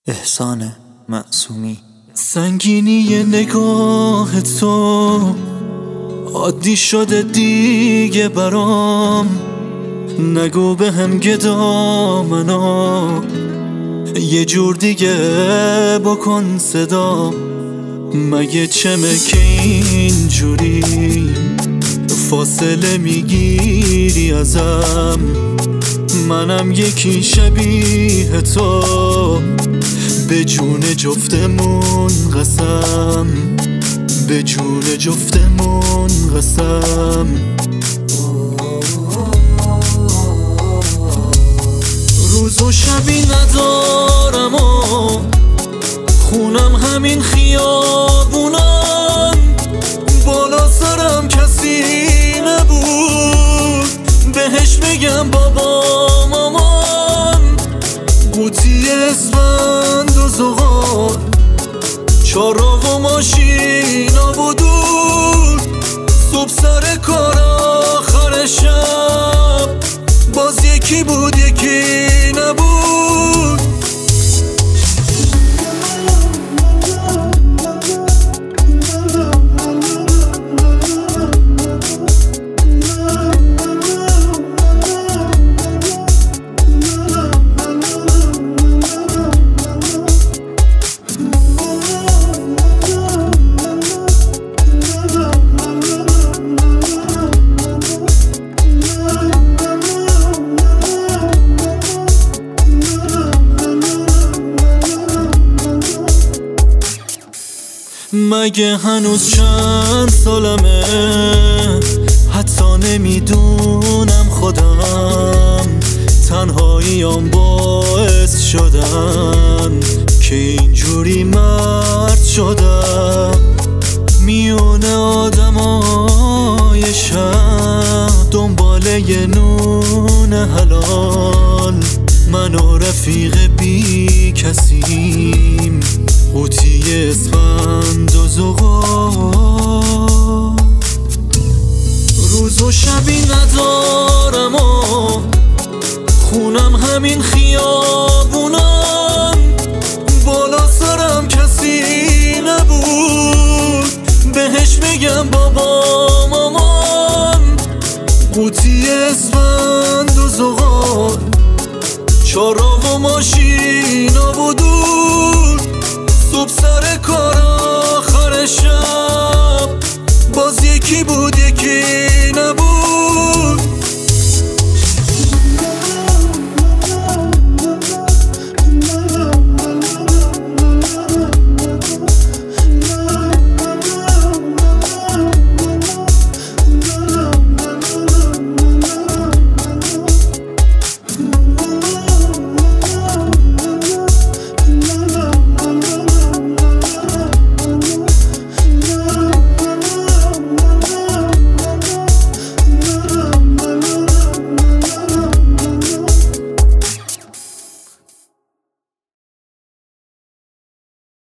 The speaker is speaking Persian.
احسان معصومی. سنگینی نگاه تو عادی شده دیگه برام، نگو به هم گدا منو یه جور دیگه بکن صدا. مگه چمه که اینجوری فاصله میگیری ازم؟ منم یکی شبیه تو، به جون جفتمون قسم، به جون جفتمون قسم. روز و شبی ندارم و خونم همین خیابونم، بالا سرم کسی نبود بهش بگم بابا مامان. قوطی اسفند و زغال، چهارراه و ماشینا بودون، صبح سر کار آخر شب باز یکی بود یکی نبود. مگه هنوز چند سالمه؟ حتی نمیدونم خودم، تنهاییام باعث شدن که اینجوری مرد شدم. میونه آدمای شهر دنباله یه نون حلال، من و رفیق بی کسیم، قوطی اسفند و زغال. روز و شبی ندارم و خونم همین خیابونم، بالا سرم کسی نبود بهش بگم بابا مامان. قوطی اسفند و زغال، چهارراه و ماشینا بودون، صبح سر کار